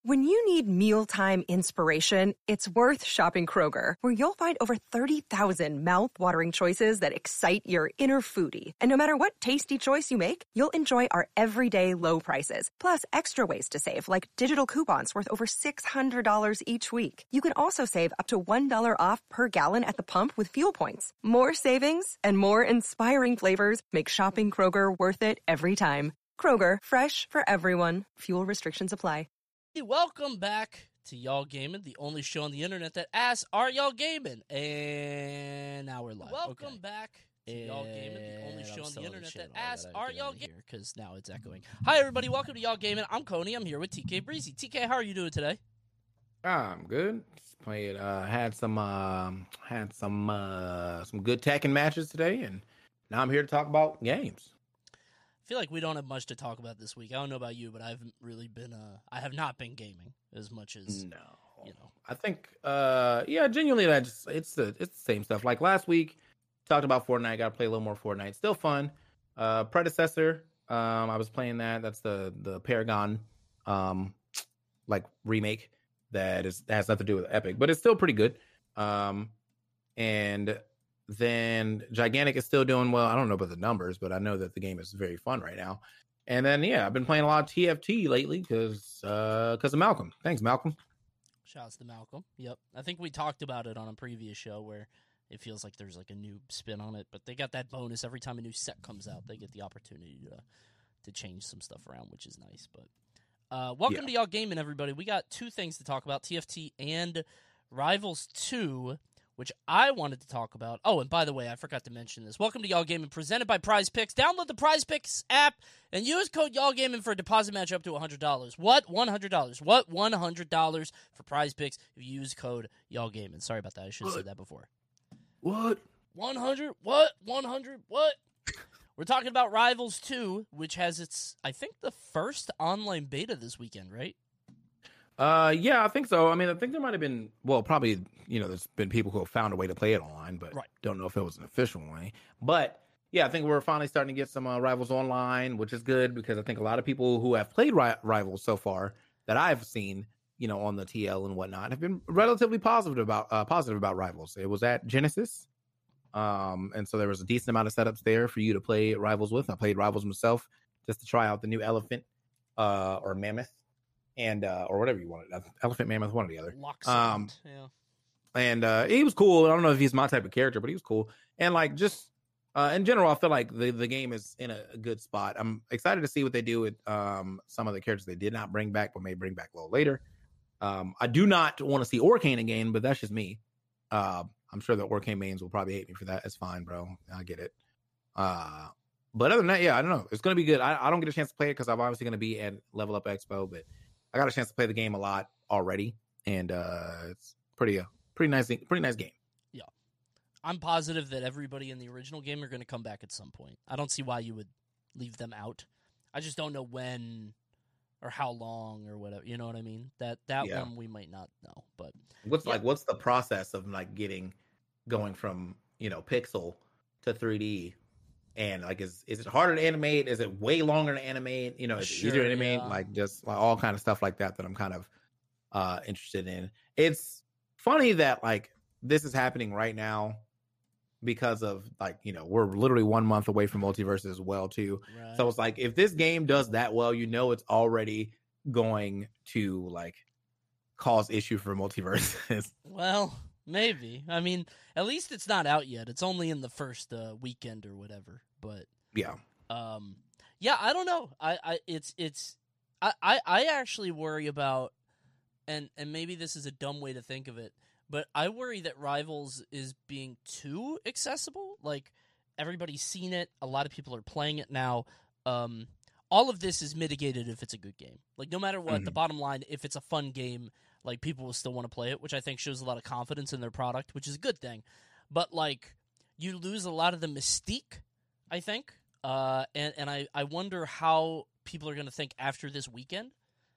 When you need mealtime inspiration, it's worth shopping Kroger, where you'll find over 30,000 mouth-watering choices that excite your inner foodie. And no matter what tasty choice you make, you'll enjoy our everyday low prices, plus extra ways to save, like digital coupons worth over $600 each week. You can also save up to $1 off per gallon at the pump with fuel points. More savings and more inspiring flavors make shopping Kroger worth it every time. Kroger, fresh for everyone. Fuel restrictions apply. Welcome back to Y'all Gaming, the only show on the internet that asks, are y'all gaming? And now we're live. Welcome back to Y'all Gaming, the only show on the internet that asks, are y'all gaming? Because now it's echoing. Hi, everybody. Welcome to Y'all Gaming. I'm Coney. I'm here with TK Breezy. TK, how are you doing today? I'm good. Just played. Had some good Tekken matches today, and now I'm here to talk about games. I feel like we don't have much to talk about this week. I don't know about you, but I haven't really been. I have not been gaming as much as I think, genuinely, it's the same stuff. Like last week, talked about Fortnite. Got to play a little more Fortnite. Still fun. Predecessor. I was playing that. That's the Paragon, like remake that has nothing to do with Epic, but it's still pretty good. And then Gigantic is still doing well. I don't know about the numbers, but I know that the game is very fun right now. And then, I've been playing a lot of TFT lately because of Malcolm. Thanks, Malcolm. Shouts to Malcolm. Yep. I think we talked about it on a previous show where it feels like there's like a new spin on it, but they got that bonus every time a new set comes out. They get the opportunity to change some stuff around, which is nice. But welcome to Y'all Gaming, everybody. We got two things to talk about, TFT and Rivals 2, which I wanted to talk about. Oh, and by the way, I forgot to mention this. Welcome to Y'all Gaming, presented by Prize Picks. Download the Prize Picks app and use code Y'all Gaming for a deposit match up to $100. What? $100. What? $100 for Prize Picks if you use code Y'all Gaming. Sorry about that. I should have said that before. What? 100? What? 100? What? We're talking about Rivals 2, which has its, I think, the first online beta this weekend, right? I think so. I mean, I think there might have been, probably, there's been people who have found a way to play it online, but don't know if it was an official way. But I think we're finally starting to get some Rivals online, which is good because I think a lot of people who have played Rivals so far that I've seen, on the TL and whatnot, have been relatively positive about Rivals. It was at Genesis. And so there was a decent amount of setups there for you to play Rivals with. I played Rivals myself just to try out the new Elephant, or Mammoth. And or whatever you wanted, Elephant, Mammoth, one or the other. And he was cool. I don't know if he's my type of character, but he was cool. And like just in general, I feel like the game is in a good spot. I'm excited to see what they do with some of the characters they did not bring back, but may bring back a little later. I do not want to see Orcane again, but that's just me. I'm sure the Orcane mains will probably hate me for that. It's fine, bro. I get it. But other than that, I don't know. It's gonna be good. I don't get a chance to play it because I'm obviously gonna be at Level Up Expo, but I got a chance to play the game a lot already, and it's pretty nice game. Yeah, I'm positive that everybody in the original game are going to come back at some point. I don't see why you would leave them out. I just don't know when or how long or whatever. You know what I mean? That one we might not know. But what's the process of like going from pixel to 3D? And like, is it harder to animate? Is it way longer to animate? Is it easier to animate? Like just like all kind of stuff like that I'm kind of interested in. It's funny that like this is happening right now because of like, we're literally 1 month away from Multiverse as well too. Right. So it's like, if this game does that well, it's already going to like cause issue for Multiverse. Well, maybe. I mean, at least it's not out yet. It's only in the first weekend or whatever. But I don't know. I actually worry about, and maybe this is a dumb way to think of it, but I worry that Rivals is being too accessible. Like, everybody's seen it. A lot of people are playing it now. All of this is mitigated if it's a good game. Like, no matter what, the bottom line, if it's a fun game, like, people will still want to play it, which I think shows a lot of confidence in their product, which is a good thing. But, like, you lose a lot of the mystique, I think. And I wonder how people are going to think after this weekend.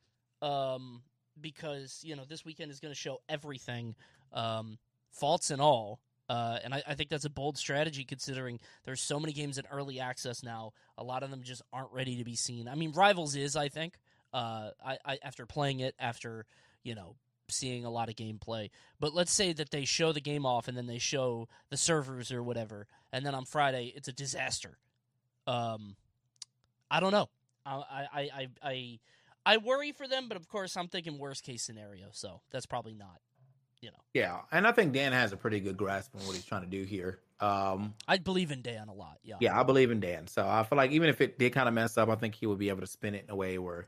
Because, this weekend is going to show everything, faults and all. And I think that's a bold strategy considering there's so many games in early access now. A lot of them just aren't ready to be seen. I mean, Rivals is, I think. I after playing it, after seeing a lot of gameplay. But let's say that they show the game off and then they show the servers or whatever, and then on Friday it's a disaster. I don't know. I worry for them, but of course I'm thinking worst case scenario, so that's probably not. Yeah, and I think Dan has a pretty good grasp on what he's trying to do here. I believe in Dan a lot. Yeah. Yeah, I believe in Dan. So I feel like even if it did kind of mess up, I think he would be able to spin it in a way where,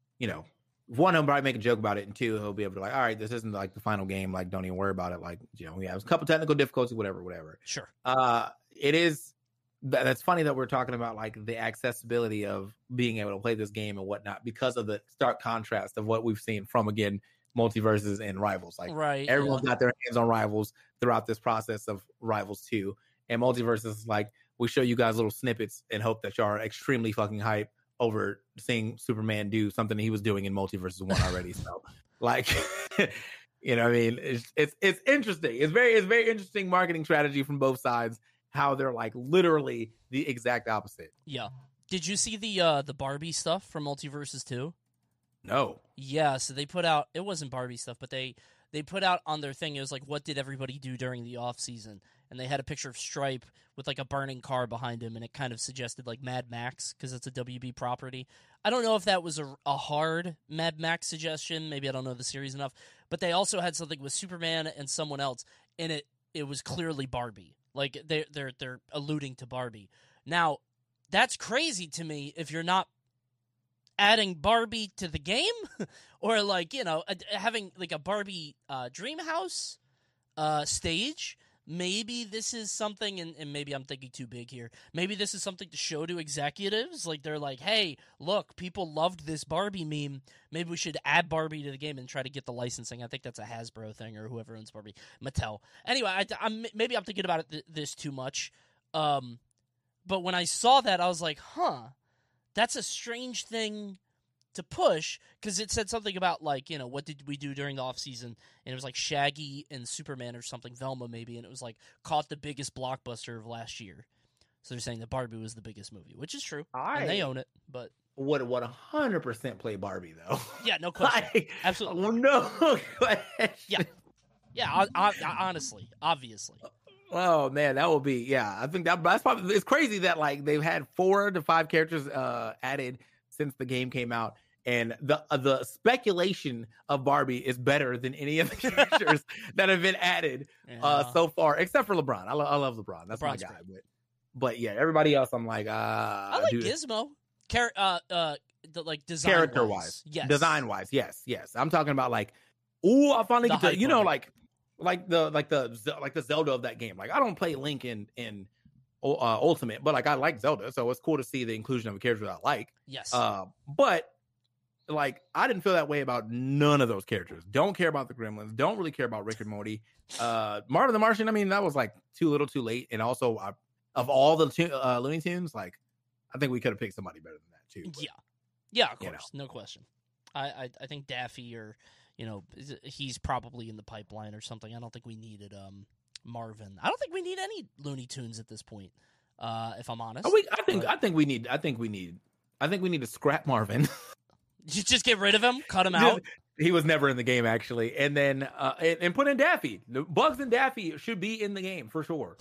one, he'll probably make a joke about it, and two, he'll be able to all right, this isn't like the final game. Like, don't even worry about it. Like, we have a couple technical difficulties, whatever. Sure. It is. That's funny that we're talking about like the accessibility of being able to play this game and whatnot because of the stark contrast of what we've seen from Multiverses and Rivals. Like, right, everyone's got their hands on Rivals throughout this process of Rivals 2. And Multiverses is like, we show you guys little snippets and hope that y'all are extremely fucking hype over seeing Superman do something he was doing in Multiverses 1 already. So, like, what I mean? It's interesting. It's very interesting marketing strategy from both sides, how they're like literally the exact opposite. Yeah. Did you see the Barbie stuff from Multiverses 2? No. Yeah, so they put out, it wasn't Barbie stuff, but they put out on their thing, it was like, what did everybody do during the off season? And they had a picture of Stripe with like a burning car behind him, and it kind of suggested like Mad Max, because it's a WB property. I don't know if that was a hard Mad Max suggestion, maybe I don't know the series enough, but they also had something with Superman and someone else, and it was clearly Barbie. Like, they're alluding to Barbie. Now, that's crazy to me if you're not adding Barbie to the game, or like, having like a Barbie dream house stage. Maybe this is something, and maybe I'm thinking too big here. Maybe this is something to show to executives. Like, they're like, hey, look, people loved this Barbie meme. Maybe we should add Barbie to the game and try to get the licensing. I think that's a Hasbro thing, or whoever owns Barbie. Mattel. Anyway, maybe I'm thinking about this too much. But when I saw that, I was like, that's a strange thing to push, because it said something about like, what did we do during the off season, and it was like Shaggy and Superman or something, Velma maybe, and it was like caught the biggest blockbuster of last year. So they're saying that Barbie was the biggest movie, which is true, and they own it. But would 100% play Barbie though. Yeah, no question. Absolutely. Well, no question. Yeah. Honestly, obviously. Oh man, that will be. Yeah, I think that's probably. It's crazy that like they've had 4 to 5 characters added since the game came out, and the speculation of Barbie is better than any of the characters that have been added so far, except for LeBron. I love LeBron. That's LeBron's my guy. But yeah, everybody else, I'm like, I like Gizmo. Like design character wise, yes. Design wise, yes. I'm talking about like, I finally get to, like the Zelda of that game. Like, I don't play Link in Ultimate, but like I like Zelda, so it's cool to see the inclusion of a character that I like. Yes. But like I didn't feel that way about none of those characters. Don't care about the Gremlins. Don't really care about Rick and Morty. Marvin the Martian. I mean, that was like too little, too late. And also, of all the Looney Tunes, like I think we could have picked somebody better than that too. But, yeah, of course, no question. I think Daffy, or he's probably in the pipeline or something. I don't think we needed Marvin. I don't think we need any Looney Tunes at this point. If I'm honest, I think we need to scrap Marvin. Just get rid of him, cut him out. He was never in the game actually, and then and put in Daffy. Bugs and Daffy should be in the game for sure.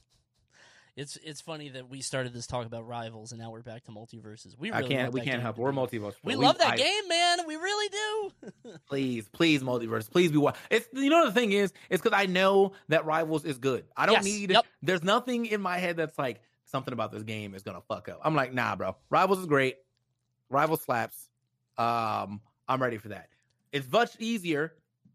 It's funny that we started this talk about Rivals and now we're back to Multiverses. We can't help it. We're Multiverse. We love that game, man. We really do. please, Multiverse. Please be. It's the thing is, it's because I know that Rivals is good. I don't need. Yep. There's nothing in my head that's like something about this game is gonna fuck up. I'm like, nah, bro. Rivals is great. Rivals slaps. I'm ready for that. It's much easier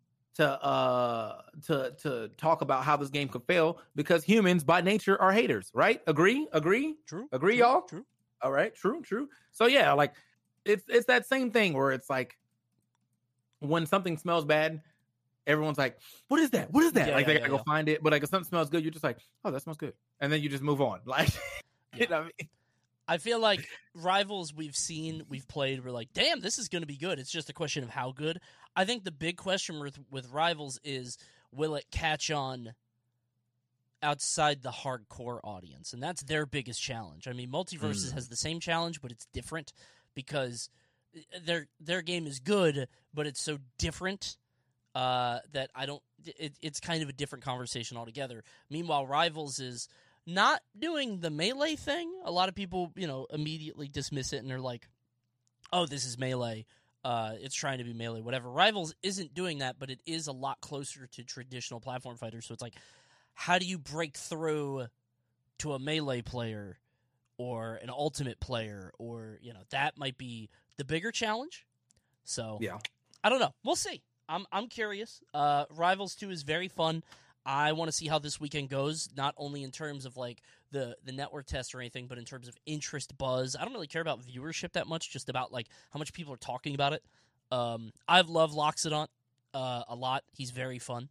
to talk about how this game could fail because humans by nature are haters, right? Agree? True. Agree, true, y'all? True. All right, true. So yeah, like it's that same thing where it's like when something smells bad, everyone's like, what is that? Yeah, like they gotta go find it. But like if something smells good, you're just like, oh, that smells good. And then you just move on. Like you know what I mean? I feel like Rivals we've played, we're like, damn, this is going to be good. It's just a question of how good. I think the big question with Rivals is, will it catch on outside the hardcore audience? And that's their biggest challenge. I mean, Multiverses has the same challenge, but it's different because their game is good, but it's so different that I don't. It's kind of a different conversation altogether. Meanwhile, Rivals is not doing the Melee thing. A lot of people, immediately dismiss it and they're like, "Oh, this is Melee. It's trying to be Melee, whatever." Rivals isn't doing that, but it is a lot closer to traditional platform fighters. So it's like, how do you break through to a Melee player or an Ultimate player, or that might be the bigger challenge. So yeah, I don't know. We'll see. I'm curious. Rivals 2 is very fun. I want to see how this weekend goes, not only in terms of like the network test or anything, but in terms of interest, buzz. I don't really care about viewership that much, just about like how much people are talking about it. I've loved Loxodon a lot. He's very fun.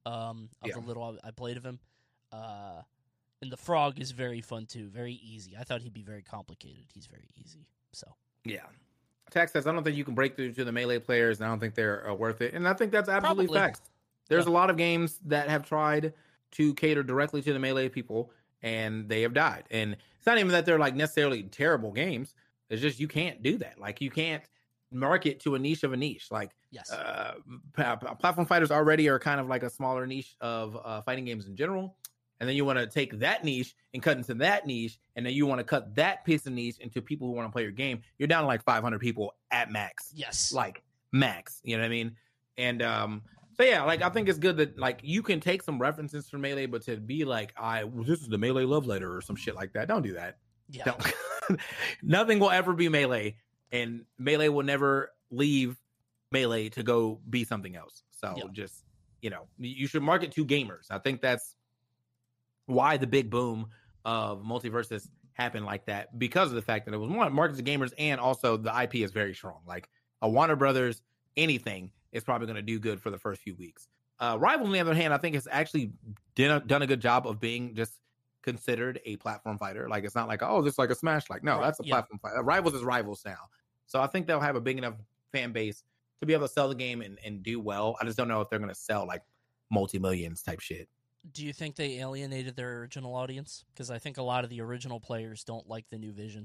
The little I played of him. And the Frog is very fun too. Very easy. I thought he'd be very complicated. He's very easy. So yeah. Tax says, I don't think you can break through to the Melee players, and I don't think they're worth it. And I think that's absolutely facts. There's a lot of games that have tried to cater directly to the Melee people, and they have died. And it's not even that they're like necessarily terrible games. It's just you can't do that. Like you can't market to a niche of a niche. Like yes. Platform fighters already are kind of like a smaller niche of fighting games in general. And then you want to take that niche and cut into that niche, and then you want to cut that piece of niche into people who want to play your game. You're down to like 500 people at max. Yes. Like max, you know what I mean? And so yeah, like I think it's good that like you can take some references from Melee, but to be like, this is the Melee love letter or some shit like that. Don't do that. Yeah. Don't. Nothing will ever be Melee, and Melee will never leave Melee to go be something else. So just, you should market to gamers. I think that's why the big boom of Multiversus happened like that, because of the fact that it was one marketed to gamers, and also the IP is very strong. Like a Warner Brothers anything is probably going to do good for the first few weeks. Rivals, on the other hand, I think has actually done a good job of being just considered a platform fighter. Like it's not like, oh, this is like a Smash. Like no, that's a platform fighter. Rivals is Rivals now, so I think they'll have a big enough fan base to be able to sell the game and do well. I just don't know if they're going to sell like multi-millions type shit. Do you think they alienated their original audience? Because I think a lot of the original players don't like the new vision.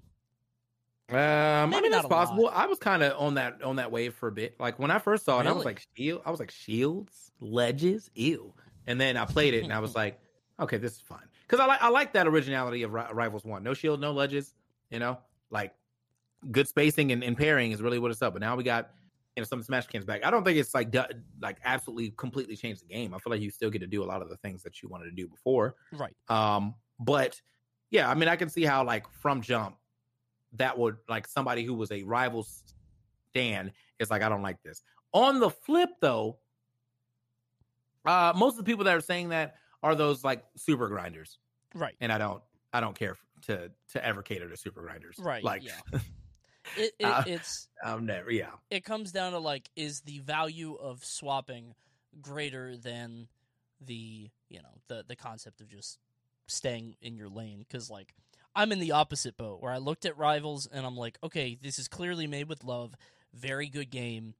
I mean, that's possible. I was kind of on that wave for a bit. Like when I first saw it, I was like, shields, ledges, ew. And then I played it and I was like, okay, this is fine. Because I like that originality of Rivals 1. No shield, no ledges. Like good spacing and pairing is really what it's up. But now we got some Smash cans back. I don't think it's like absolutely completely changed the game. I feel like you still get to do a lot of the things that you wanted to do before. Right. But yeah, I mean, I can see how like from jump that would like somebody who was a Rivals stan is like, I don't like this. On the flip though, most of the people that are saying that are those like super grinders. Right. And I don't care to ever cater to super grinders. Right. Like yeah. It's never. It comes down to like, is the value of swapping greater than the the concept of just staying in your lane? Because like I'm in the opposite boat where I looked at Rivals and I'm like, okay, this is clearly made with love, very good game.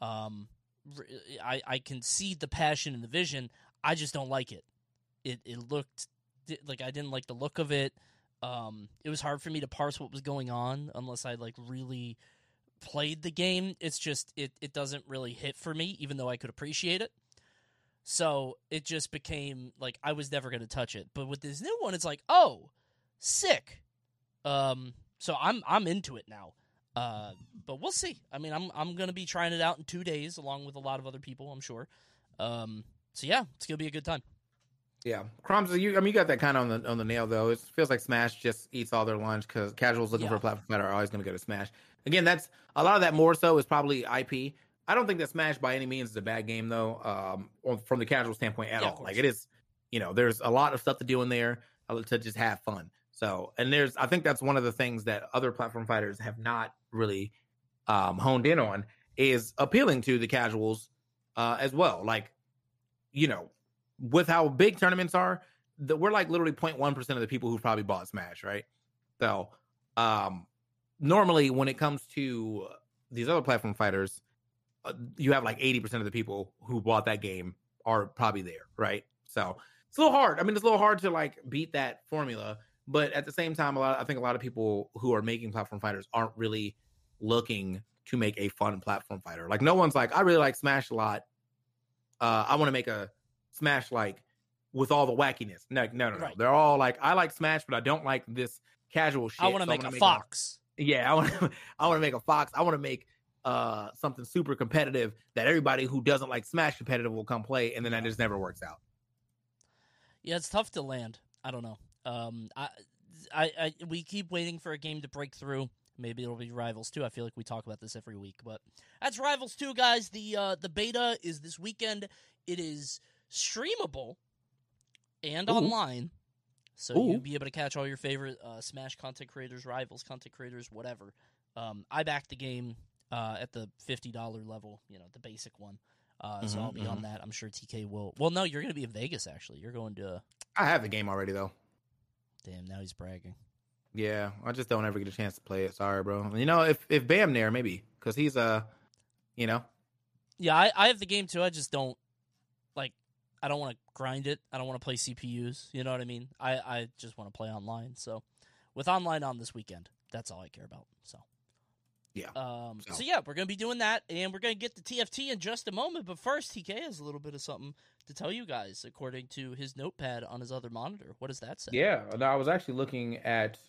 I can see the passion and the vision. I just don't like it. It looked like I didn't like the look of it. It was hard for me to parse what was going on unless I like really played the game. It's just it doesn't really hit for me, even though I could appreciate it. So it just became like I was never going to touch it. But with this new one, it's like, oh, sick. So I'm into it now. But we'll see. I mean, I'm going to be trying it out in 2 days, along with a lot of other people, I'm sure. So yeah, it's going to be a good time. Yeah, Crumbs. You got that kind of on the nail though. It feels like Smash just eats all their lunch because casuals looking for a platform fighter are always going to go to Smash. Again, that's a lot of that. More so is probably IP. I don't think that Smash by any means is a bad game though, from the casual standpoint at all. Like it is, there's a lot of stuff to do in there to just have fun. So, and I think that's one of the things that other platform fighters have not really honed in on is appealing to the casuals as well. Like, with how big tournaments are, we're like literally 0.1% of the people who probably bought Smash, right? So normally when it comes to these other platform fighters, you have like 80% of the people who bought that game are probably there, right? So it's a little hard. I mean, it's a little hard to like beat that formula, but at the same time, I think a lot of people who are making platform fighters aren't really looking to make a fun platform fighter. Like no one's like, I really like Smash a lot. I want to make a Smash like with all the wackiness. No. Right. They're all like, I like Smash, but I don't like this casual shit. I want to make a Fox. I want to make a Fox. I want to make something super competitive that everybody who doesn't like Smash competitive will come play, and then that just never works out. Yeah, it's tough to land. I don't know. We keep waiting for a game to break through. Maybe it'll be Rivals 2. I feel like we talk about this every week, but that's Rivals 2, guys. The beta is this weekend. It is streamable and online, so you'll be able to catch all your favorite Smash content creators, Rivals content creators, whatever. I backed the game at the $50 level, the basic one. So I'll be on that. I'm sure TK will. Well, no, you're going to be in Vegas, actually. You're going to... I have the game already, though. Damn, now he's bragging. Yeah, I just don't ever get a chance to play it. Sorry, bro. If Bam there, maybe. Because he's, Yeah, I have the game, too. I just don't, I don't want to grind it. I don't want to play CPUs. You know what I mean? I just want to play online. So, with online on this weekend, that's all I care about. So, yeah. So yeah, we're going to be doing that, and we're going to get to TFT in just a moment. But first, TK has a little bit of something to tell you guys, according to his notepad on his other monitor. What does that say? Yeah, I was actually looking at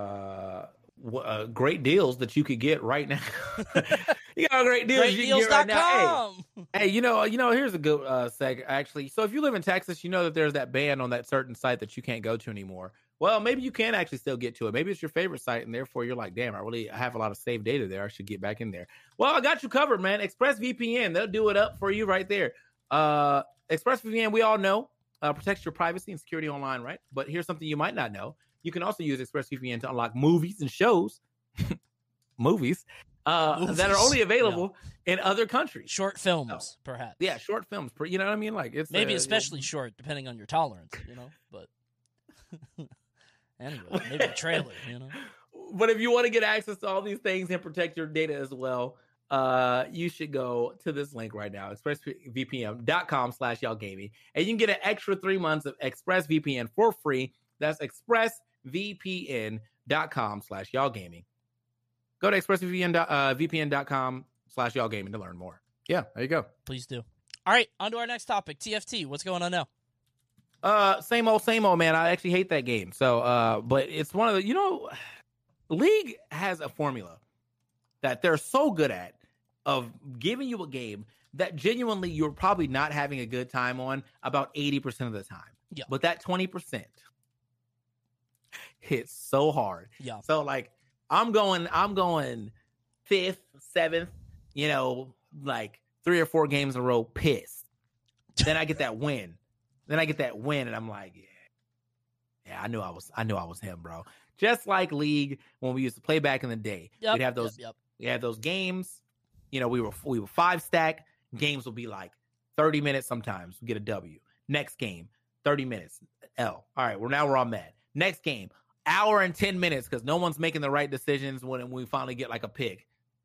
great deals that you could get right now. You got great deals you can get right now. Hey, here's a good seg, actually. So if you live in Texas, you know that there's that ban on that certain site that you can't go to anymore. Well, maybe you can actually still get to it. Maybe it's your favorite site, and therefore you're like, damn, I have a lot of saved data there. I should get back in there. Well, I got you covered, man. ExpressVPN, they'll do it up for you right there. ExpressVPN, we all know, protects your privacy and security online, right? But here's something you might not know. You can also use ExpressVPN to unlock movies and shows, movies that are only available in other countries. Short films, perhaps. Yeah, short films. You know what I mean? Like it's maybe especially short, depending on your tolerance. But anyway, maybe a trailer. But if you want to get access to all these things and protect your data as well, you should go to this link right now, expressvpn.com/y'allgaming, and you can get an extra 3 months of ExpressVPN for free. That's expressvpn.com/y'allgaming. Go to expressvpn.com/y'allgaming to learn more. Yeah, there you go. Please do. All right, on to our next topic, TFT. What's going on now? Same old, man. I actually hate that game. So, but it's one of the, League has a formula that they're so good at of giving you a game that genuinely you're probably not having a good time on about 80% of the time. Yeah. But that 20% hits so hard. Yeah. So I'm going 5th, 7th, 3 or 4 games in a row, pissed. Then I get that win. And I'm like, yeah, I knew I was him, bro. Just like League when we used to play back in the day. Yep, we'd have those we had those games, we were 5-stack. Games will be like 30 minutes sometimes. We get a W. Next game, 30 minutes. L. All right, we're on med. Next game, hour and 10 minutes because no one's making the right decisions when we finally get like a pick.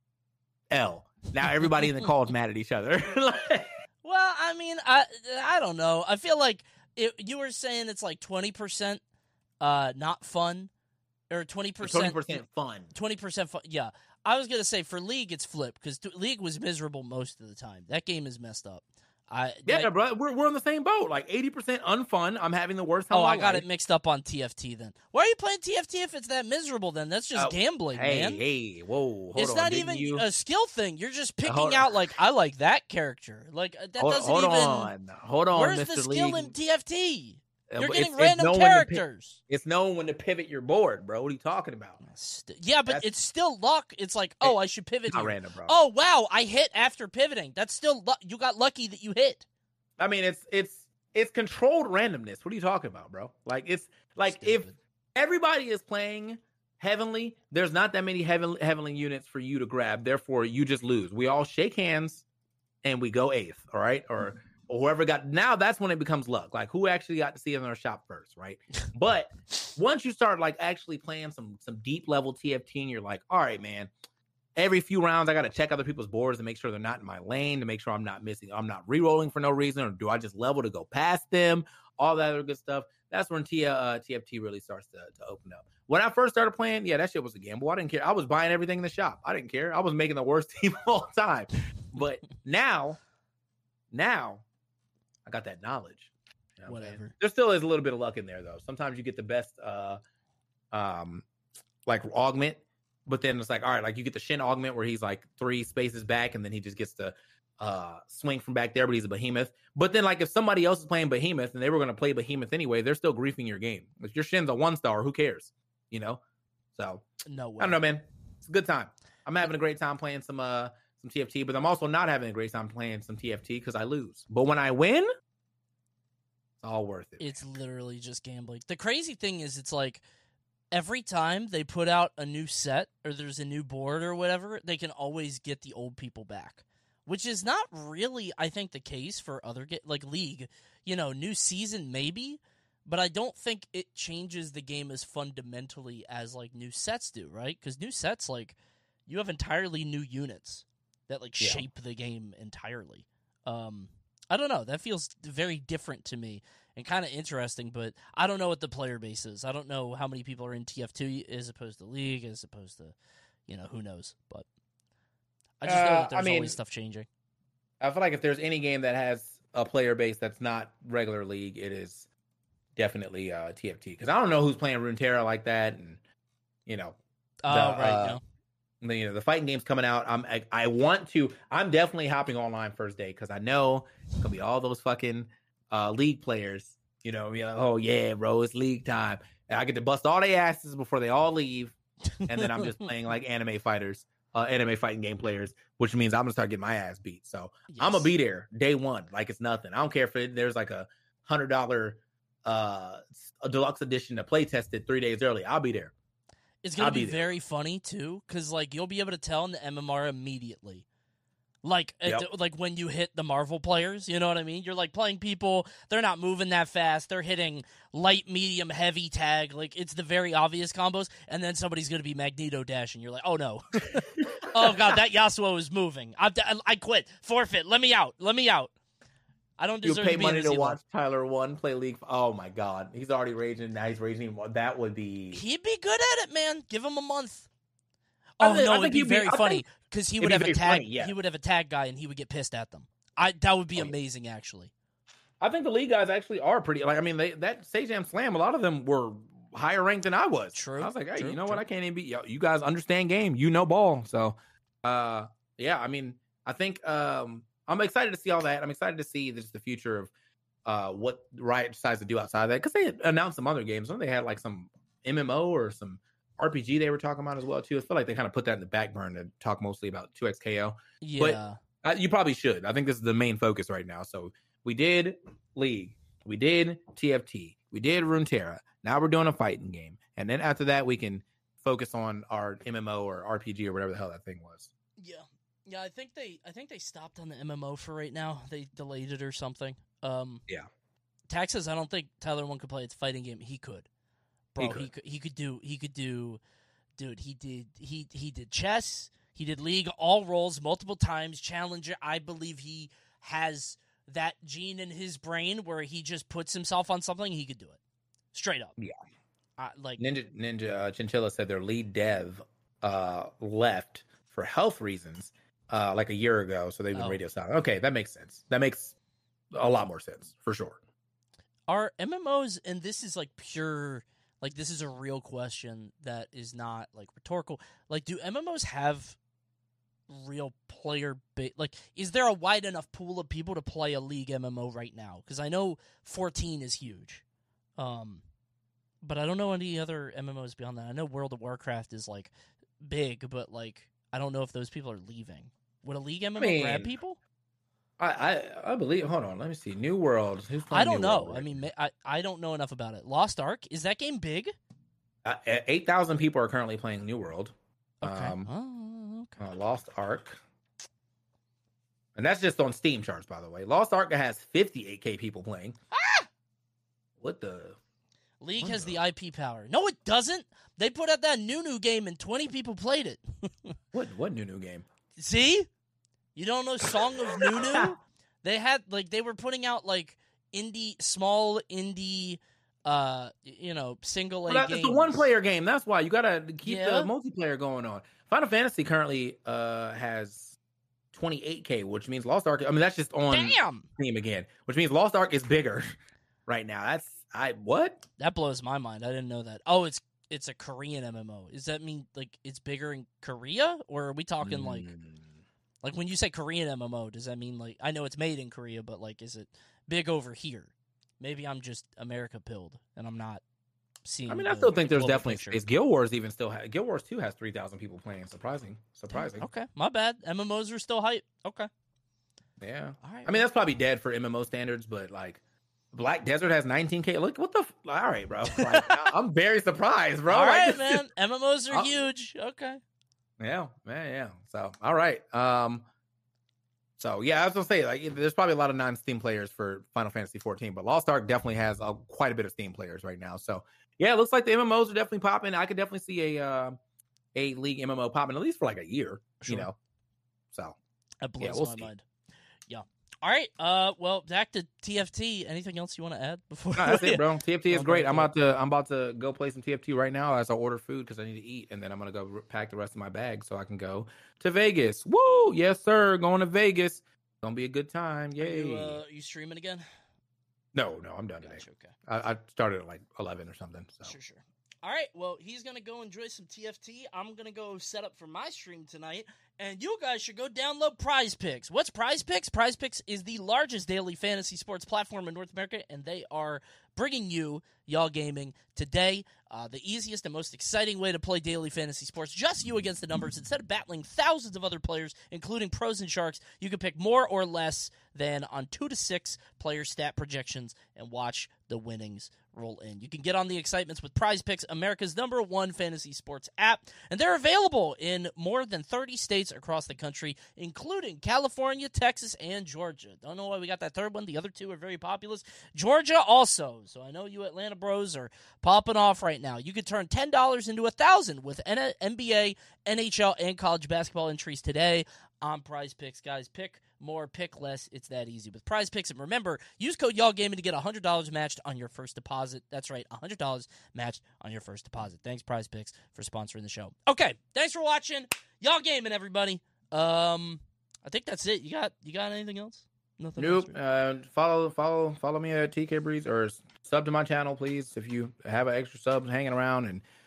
L. Now everybody in the call is mad at each other. Well, I mean, I don't know. I feel like you were saying it's like 20% not fun, or 20% fun. 20% fun. Yeah, I was gonna say for League it's flipped because League was miserable most of the time. That game is messed up. Bro, we're on the same boat. Like 80% unfun. I'm having the worst time. Oh, I got it mixed up on TFT then. Why are you playing TFT if it's that miserable then? That's just gambling, man. Hey, whoa. It's not even a skill thing. You're just picking out I like that character. That doesn't even. Hold on. Where's Mr. the skill League. in TFT? You're getting random characters. It's knowing when to pivot your board, bro. What are you talking about? Yeah, but it's still luck. It's like, I should pivot not here. Random, bro. Oh, wow, I hit after pivoting. That's still you got lucky that you hit. I mean, it's controlled randomness. What are you talking about, bro? It's like if everybody is playing Heavenly, there's not that many Heavenly units for you to grab. Therefore, you just lose. We all shake hands and we go 8th, all right? Or whoever got. Now that's when it becomes luck. Like who actually got to see it in our shop first, right? But once you start actually playing some deep level TFT, and you're like, all right, man. Every few rounds, I got to check other people's boards to make sure they're not in my lane, to make sure I'm not missing. I'm not re-rolling for no reason, or do I just level to go past them? All that other good stuff. That's when TFT really starts to open up. When I first started playing, yeah, that shit was a gamble. I didn't care. I was buying everything in the shop. I didn't care. I was making the worst team of all time. But now I got that knowledge. You know Whatever. There still is a little bit of luck in there, though. Sometimes you get the best, like augment, but then it's like, all right, like you get the Shin augment where he's like 3 spaces back, and then he just gets to swing from back there, but he's a behemoth. But then, like, if somebody else is playing behemoth and they were going to play behemoth anyway, they're still griefing your game. If your Shin's a 1-star, who cares? You know? So No way. I don't know, man. It's a good time. I'm having a great time playing some TFT, but I'm also not having a great time playing some TFT because I lose. But when I win, it's all worth it. It's literally just gambling. The crazy thing is, it's like every time they put out a new set or there's a new board or whatever, they can always get the old people back, which is not really, I think, the case for other like League. You know, new season maybe, but I don't think it changes the game as fundamentally as like new sets do, right? Because new sets, like, you have entirely new units that like shape the game entirely. I don't know. That feels very different to me and kind of interesting, but I don't know what the player base is. I don't know how many people are in TF2 as opposed to League, as opposed to, you know, who knows. But I just know that there's always stuff changing. I feel like if there's any game that has a player base that's not regular League, it is definitely TFT. Because I don't know who's playing Runeterra like that, and you know, the fighting game's coming out. I'm definitely hopping online first day because I know it's gonna be all those fucking League players. You know, be like, oh yeah, bro, it's League time, and I get to bust all their asses before they all leave, and then I'm just playing like anime fighting game players, which means I'm gonna start getting my ass beat. So yes. I'm gonna be there day one, like it's nothing. I don't care if there's like a $100 a deluxe edition to play test it 3 days early. I'll be there. It's going to be very funny, too, because, like, you'll be able to tell in the MMR immediately. Like, like when you hit the Marvel players, you know what I mean? You're, like, playing people, they're not moving that fast, they're hitting light, medium, heavy tag, like, it's the very obvious combos, and then somebody's going to be Magneto Dash, and you're like, oh, no. Oh, God, that Yasuo is moving. I quit. Forfeit. Let me out. I don't deserve to pay money to watch Tyler 1 play League. Oh my God, he's already raging. Now he's raging. That would be. He'd be good at it, man. Give him a month. Oh no, it'd be very funny because he would have a tag. He would have a tag guy, and he would get pissed at them. That would be amazing, actually. I think the League guys actually are pretty. Like, I mean, that Sage Jam Slam. A lot of them were higher ranked than I was. True. I was like, hey, you know what? I can't even beat you guys. Understand game. You know ball. So, yeah. I mean, I think I'm excited to see all that. I'm excited to see the future of what Riot decides to do outside of that, because they announced some other games. They had like some MMO or some RPG they were talking about as well too. I feel like they kind of put that in the back burner to talk mostly about 2XKO. Yeah, but you probably should. I think this is the main focus right now. So we did League, we did TFT, we did Runeterra. Now we're doing a fighting game, and then after that we can focus on our MMO or RPG or whatever the hell that thing was. Yeah, I think they stopped on the MMO for right now. They delayed it or something. Yeah. Taxes, I don't think Tyler 1 could play its fighting game. He could. Bro, he could do dude, he did chess, he did League, all roles multiple times, Challenger. I believe he has that gene in his brain where he just puts himself on something, he could do it. Straight up. Yeah. Like Ninja Chinchilla said their lead dev left for health reasons like a year ago, so they've been radio silent. Okay, that makes sense. That makes a lot more sense, for sure. Are MMOs, and this is like pure, like this is a real question that is not like rhetorical, like do MMOs have real player base? Like, is there a wide enough pool of people to play a League MMO right now? Because I know 14 is huge. But I don't know any other MMOs beyond that. I know World of Warcraft is like big, but like I don't know if those people are leaving. Would a League MMO grab people? I believe. Hold on, let me see. New World. Who's playing I don't New know. World right I mean, I don't know enough about it. Lost Ark, is that game big? 8,000 people are currently playing New World. Okay. Okay. Lost Ark, and that's just on Steam charts, by the way. Lost Ark has 58K people playing. Ah! What the? League has the IP power. No, it doesn't. They put out that new game and 20 people played it. What new game? See? You don't know Song of Nunu? They were putting out like small indie single A games. games. It's a one-player game. That's why you gotta keep the multiplayer going on. Final Fantasy currently has 28K, which means Lost Ark. I mean, that's just on Steam again, which means Lost Ark is bigger right now. What? That blows my mind. I didn't know that. Oh, it's a Korean MMO. Does that mean like it's bigger in Korea, or are we talking like when you say Korean MMO? Does that mean like I know it's made in Korea, but like is it big over here? Maybe I'm just America pilled and I'm not seeing. I mean, I still think there's definitely picture. space. Guild Wars even still Guild Wars 2 has 3,000 people playing. Surprising. Okay, my bad. MMOs are still hype. Okay. Yeah. All right. I mean, that's probably dead for MMO standards, but like Black Desert has 19K. Look, what the? All right, bro. Like, I'm very surprised, bro. All right, man. MMOs are huge. Okay. Yeah, man. Yeah. So, all right. So yeah, I was gonna say like there's probably a lot of non-Steam players for Final Fantasy 14, but Lost Ark definitely has quite a bit of Steam players right now. So yeah, it looks like the MMOs are definitely popping. I could definitely see a League MMO popping at least for like a year. Sure. So that blows my mind. Yeah. All right. Well, back to TFT. Anything else you want to add before? No, that's it, bro. TFT is great. I'm about to go play some TFT right now as I order food because I need to eat, and then I'm gonna go pack the rest of my bag so I can go to Vegas. Woo! Yes, sir. Going to Vegas. Gonna be a good time. Yay! Are you streaming again? No, I'm done today. Okay. I started at like 11 or something. So. Sure. All right, well, he's going to go enjoy some TFT. I'm going to go set up for my stream tonight, and you guys should go download Prize Picks. What's Prize Picks? Prize Picks is the largest daily fantasy sports platform in North America, and they are bringing you Y'all Gaming today. The easiest and most exciting way to play daily fantasy sports, just you against the numbers. Instead of battling thousands of other players, including pros and sharks, you can pick more or less than on 2 to 6 player stat projections and watch the winnings roll in. You can get on the excitements with Prize Picks, America's #1 fantasy sports app, and they're available in more than 30 states across the country, including California, Texas, and Georgia. Don't know why we got that third one. The other two are very populous. Georgia also. So I know you Atlanta bros are popping off right now. You could turn $10 into $1,000 with NBA, NHL, and college basketball entries today on Prize Picks. Guys, pick more, pick less. It's that easy with Prize Picks. And remember, use code YALLGAMING to get $100 matched on your first deposit. That's right, $100 matched on your first deposit. Thanks, Prize Picks, for sponsoring the show. Okay, thanks for watching. Y'all gaming, everybody. I think that's it. You got anything else? Nothing nope. Else, right? Follow me at TK Breeze or sub to my channel, please. If you have an extra sub hanging around,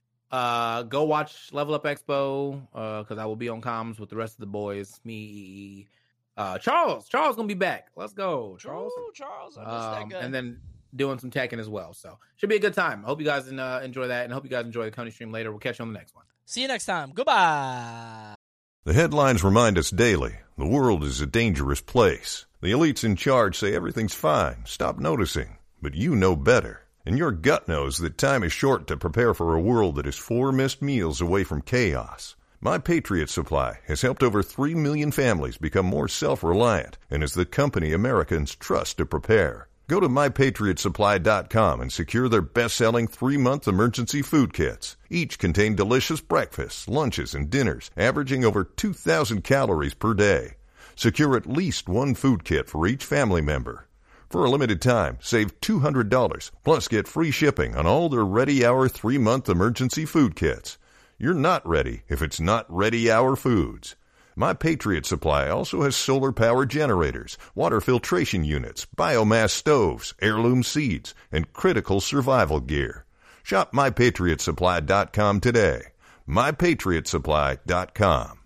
and go watch Level Up Expo because I will be on comms with the rest of the boys. Me, Charles gonna be back. Let's go, Charles. Ooh, Charles, I missed that guy. And then doing some Tekken as well. So should be a good time. I hope you guys enjoy that, and hope you guys enjoy the Coney stream later. We'll catch you on the next one. See you next time. Goodbye. The headlines remind us daily the world is a dangerous place. The elites in charge say everything's fine. Stop noticing. But you know better. And your gut knows that time is short to prepare for a world that is 4 missed meals away from chaos. My Patriot Supply has helped over 3 million families become more self-reliant and is the company Americans trust to prepare. Go to MyPatriotSupply.com and secure their best-selling 3-month emergency food kits. Each contain delicious breakfasts, lunches, and dinners, averaging over 2,000 calories per day. Secure at least 1 food kit for each family member. For a limited time, save $200, plus get free shipping on all their Ready Hour 3-month emergency food kits. You're not ready if it's not Ready Hour Foods. My Patriot Supply also has solar-powered generators, water filtration units, biomass stoves, heirloom seeds, and critical survival gear. Shop MyPatriotSupply.com today. MyPatriotSupply.com.